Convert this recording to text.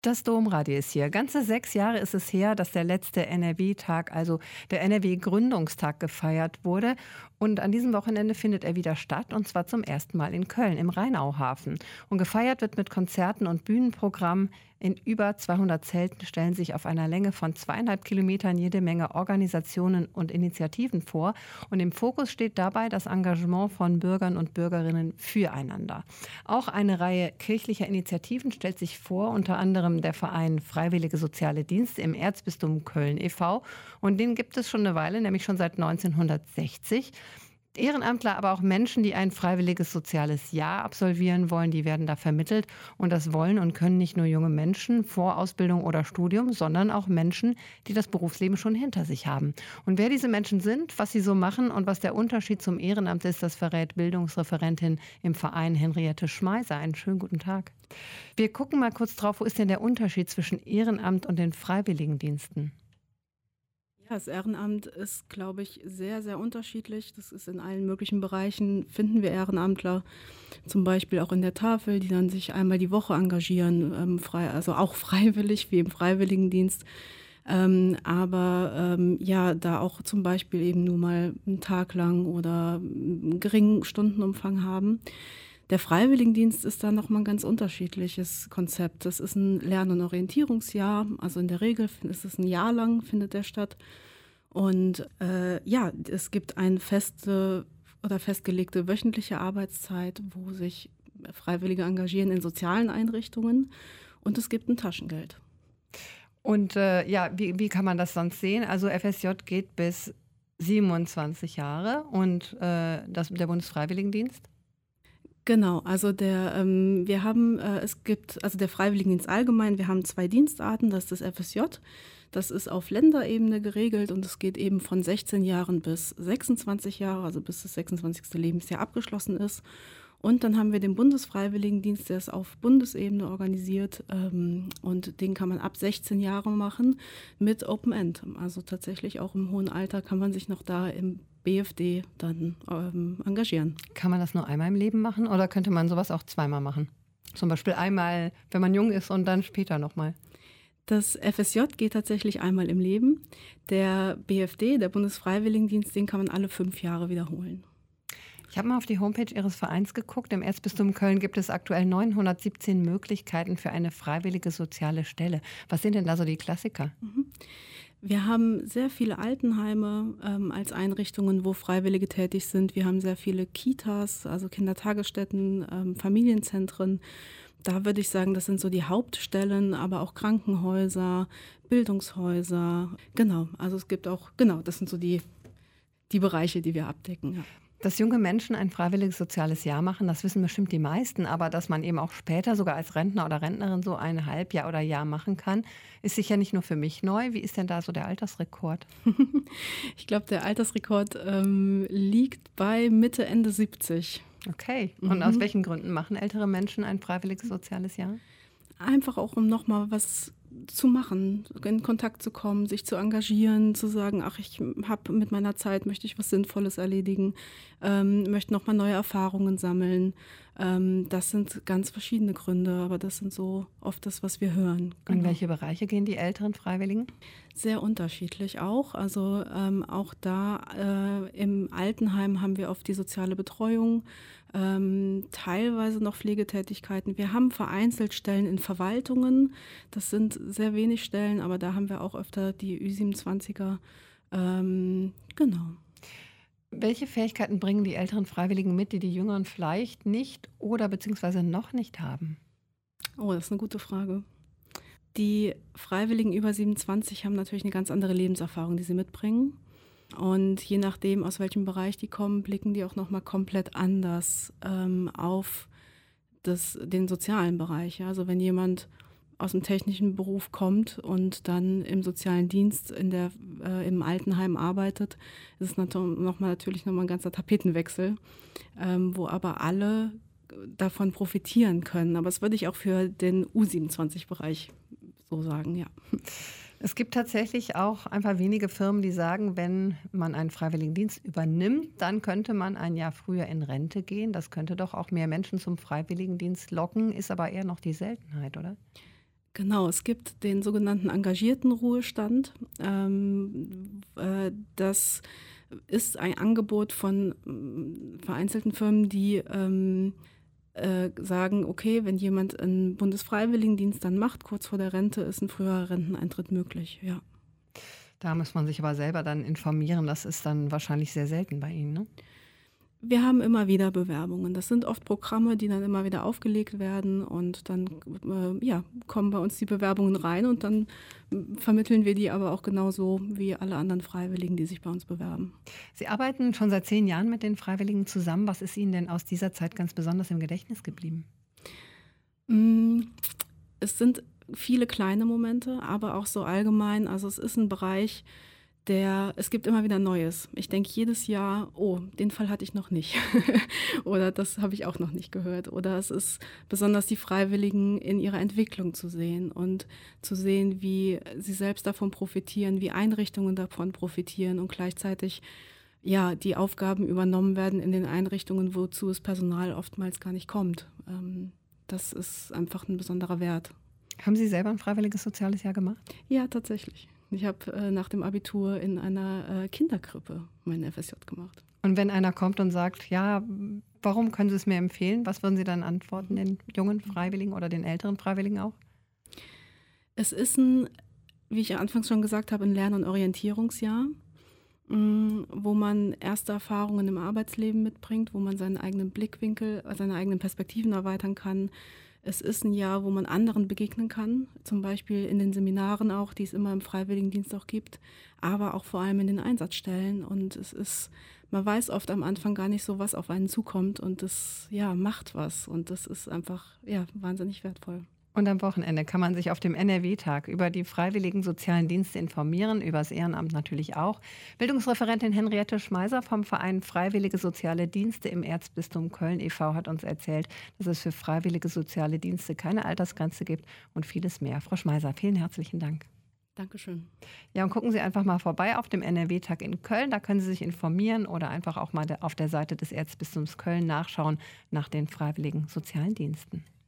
Das Domradio ist hier. Ganze 6 Jahre ist es her, dass der letzte NRW-Tag, also der NRW-Gründungstag, gefeiert wurde. Und an diesem Wochenende findet er wieder statt, und zwar zum ersten Mal in Köln, im Rheinauhafen. Und gefeiert wird mit Konzerten und Bühnenprogramm. In über 200 Zelten stellen sich auf einer Länge von 2,5 Kilometern jede Menge Organisationen und Initiativen vor. Und im Fokus steht dabei das Engagement von Bürgern und Bürgerinnen füreinander. Auch eine Reihe kirchlicher Initiativen stellt sich vor, unter anderem der Verein Freiwillige Soziale Dienste im Erzbistum Köln e.V. Und den gibt es schon eine Weile, nämlich schon seit 1960. Ehrenamtler, aber auch Menschen, die ein freiwilliges soziales Jahr absolvieren wollen, die werden da vermittelt. Und das wollen und können nicht nur junge Menschen vor Ausbildung oder Studium, sondern auch Menschen, die das Berufsleben schon hinter sich haben. Und wer diese Menschen sind, was sie so machen und was der Unterschied zum Ehrenamt ist, das verrät Bildungsreferentin im Verein Henriette Schmeiser. Einen schönen guten Tag. Wir gucken mal kurz drauf, wo ist denn der Unterschied zwischen Ehrenamt und den Freiwilligendiensten? Ja, das Ehrenamt ist, glaube ich, sehr, sehr unterschiedlich. Das ist in allen möglichen Bereichen, finden wir Ehrenamtler, zum Beispiel auch in der Tafel, die dann sich einmal die Woche engagieren, also auch freiwillig, wie im Freiwilligendienst. Aber ja, da auch zum Beispiel eben nur mal einen Tag lang oder einen geringen Stundenumfang haben. Der Freiwilligendienst ist da nochmal ein ganz unterschiedliches Konzept. Das ist ein Lern- und Orientierungsjahr. Also in der Regel ist es ein Jahr lang, findet der statt. Und ja, es gibt eine feste oder festgelegte wöchentliche Arbeitszeit, wo sich Freiwillige engagieren in sozialen Einrichtungen. Und es gibt ein Taschengeld. Und ja, wie kann man das sonst sehen? Also FSJ geht bis 27 Jahre und der Bundesfreiwilligendienst? Genau, also wir haben, es gibt, also der Freiwilligendienst allgemein, wir haben 2 Dienstarten, das ist das FSJ, das ist auf Länderebene geregelt und es geht eben von 16 Jahren bis 26 Jahre, also bis das 26. Lebensjahr abgeschlossen ist. Und dann haben wir den Bundesfreiwilligendienst, der ist auf Bundesebene organisiert und den kann man ab 16 Jahre machen mit Open End. Also tatsächlich auch im hohen Alter kann man sich noch da im BFD dann engagieren. Kann man das nur einmal im Leben machen oder könnte man sowas auch zweimal machen? Zum Beispiel einmal, wenn man jung ist und dann später nochmal. Das FSJ geht tatsächlich einmal im Leben. Der BFD, der Bundesfreiwilligendienst, den kann man alle 5 Jahre wiederholen. Ich habe mal auf die Homepage Ihres Vereins geguckt. Im Erzbistum Köln gibt es aktuell 917 Möglichkeiten für eine freiwillige soziale Stelle. Was sind denn da so die Klassiker? Wir haben sehr viele Altenheime als Einrichtungen, wo Freiwillige tätig sind. Wir haben sehr viele Kitas, also Kindertagesstätten, Familienzentren. Da würde ich sagen, das sind so die Hauptstellen, aber auch Krankenhäuser, Bildungshäuser. Genau, also es gibt auch, genau, das sind so die Bereiche, die wir abdecken. Ja. Dass junge Menschen ein freiwilliges soziales Jahr machen, das wissen bestimmt die meisten. Aber dass man eben auch später sogar als Rentner oder Rentnerin so ein Halbjahr oder Jahr machen kann, ist sicher nicht nur für mich neu. Wie ist denn da so der Altersrekord? Ich glaube, der Altersrekord liegt bei Mitte, Ende 70. Okay. Und aus welchen Gründen machen ältere Menschen ein freiwilliges soziales Jahr? Einfach auch, um nochmal was zu machen, in Kontakt zu kommen, sich zu engagieren, zu sagen, ach, ich habe mit meiner Zeit, möchte ich was Sinnvolles erledigen, möchte nochmal neue Erfahrungen sammeln. Das sind ganz verschiedene Gründe, aber das sind so oft das, was wir hören. In Genau. welche Bereiche gehen die älteren Freiwilligen? Sehr unterschiedlich auch. Also auch da im Altenheim haben wir oft die soziale Betreuung, teilweise noch Pflegetätigkeiten. Wir haben vereinzelt Stellen in Verwaltungen. Das sind sehr wenig Stellen, aber da haben wir auch öfter die Ü27er. Genau. Welche Fähigkeiten bringen die älteren Freiwilligen mit, die die Jüngeren vielleicht nicht oder beziehungsweise noch nicht haben? Oh, das ist eine gute Frage. Die Freiwilligen über 27 haben natürlich eine ganz andere Lebenserfahrung, die sie mitbringen. Und je nachdem, aus welchem Bereich die kommen, blicken die auch nochmal komplett anders auf den sozialen Bereich. Ja. Also wenn jemand aus dem technischen Beruf kommt und dann im sozialen Dienst im Altenheim arbeitet, ist es natürlich nochmal ein ganzer Tapetenwechsel, wo aber alle davon profitieren können. Aber das würde ich auch für den U27-Bereich so sagen, ja. Es gibt tatsächlich auch ein paar wenige Firmen, die sagen, wenn man einen Freiwilligendienst übernimmt, dann könnte man ein Jahr früher in Rente gehen. Das könnte doch auch mehr Menschen zum Freiwilligendienst locken, ist aber eher noch die Seltenheit, oder? Genau, es gibt den sogenannten engagierten Ruhestand. Das ist ein Angebot von vereinzelten Firmen, die sagen, okay, wenn jemand einen Bundesfreiwilligendienst dann macht, kurz vor der Rente, ist ein früherer Renteneintritt möglich. Ja. Da muss man sich aber selber dann informieren. Das ist dann wahrscheinlich sehr selten bei Ihnen, ne? Wir haben immer wieder Bewerbungen. Das sind oft Programme, die dann immer wieder aufgelegt werden und dann kommen bei uns die Bewerbungen rein und dann vermitteln wir die aber auch genauso wie alle anderen Freiwilligen, die sich bei uns bewerben. Sie arbeiten schon seit 10 Jahren mit den Freiwilligen zusammen. Was ist Ihnen denn aus dieser Zeit ganz besonders im Gedächtnis geblieben? Mm, Es sind viele kleine Momente, aber auch so allgemein. Also es ist ein Bereich, es gibt immer wieder Neues. Ich denke jedes Jahr, oh, den Fall hatte ich noch nicht. Oder das habe ich auch noch nicht gehört. Oder es ist besonders die Freiwilligen in ihrer Entwicklung zu sehen und zu sehen, wie sie selbst davon profitieren, wie Einrichtungen davon profitieren und gleichzeitig die Aufgaben übernommen werden in den Einrichtungen, wozu das Personal oftmals gar nicht kommt. Das ist einfach ein besonderer Wert. Haben Sie selber ein freiwilliges soziales Jahr gemacht? Ja, tatsächlich. Ich habe nach dem Abitur in einer Kinderkrippe mein FSJ gemacht. Und wenn einer kommt und sagt, ja, warum können Sie es mir empfehlen? Was würden Sie dann antworten, den jungen Freiwilligen oder den älteren Freiwilligen auch? Es ist wie ich anfangs schon gesagt habe, ein Lern- und Orientierungsjahr, wo man erste Erfahrungen im Arbeitsleben mitbringt, wo man seinen eigenen Blickwinkel, seine eigenen Perspektiven erweitern kann. Es ist ein Jahr, wo man anderen begegnen kann, zum Beispiel in den Seminaren auch, die es immer im Freiwilligendienst auch gibt, aber auch vor allem in den Einsatzstellen. Und man weiß oft am Anfang gar nicht so, was auf einen zukommt und das macht was und das ist einfach wahnsinnig wertvoll. Und am Wochenende kann man sich auf dem NRW-Tag über die freiwilligen sozialen Dienste informieren, über das Ehrenamt natürlich auch. Bildungsreferentin Henriette Schmeiser vom Verein Freiwillige Soziale Dienste im Erzbistum Köln e.V. hat uns erzählt, dass es für freiwillige soziale Dienste keine Altersgrenze gibt und vieles mehr. Frau Schmeiser, vielen herzlichen Dank. Dankeschön. Ja, und gucken Sie einfach mal vorbei auf dem NRW-Tag in Köln. Da können Sie sich informieren oder einfach auch mal auf der Seite des Erzbistums Köln nachschauen nach den freiwilligen sozialen Diensten.